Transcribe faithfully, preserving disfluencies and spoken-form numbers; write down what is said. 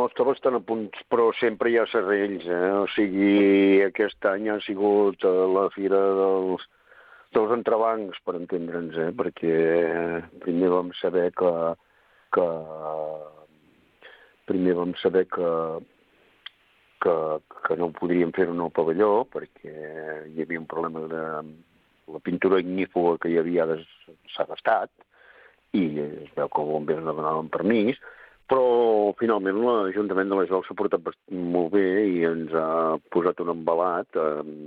els toros estan a punts, però sempre hi ha serrells, eh? O sigui, aquest any ha sigut eh, la fira dels, dels entrebancs, per entendre'ns, eh? Perquè primer vam saber que, que primer vam saber que, que, que no podríem fer un nou pavelló, perquè hi havia un problema de la pintura ignífuga que hi havia s'ha gastat, i es veu que els bombers no donaven permís, però finalment l'Ajuntament de la Geltrú s'ha portat molt bé i ens ha posat un embalat, eh,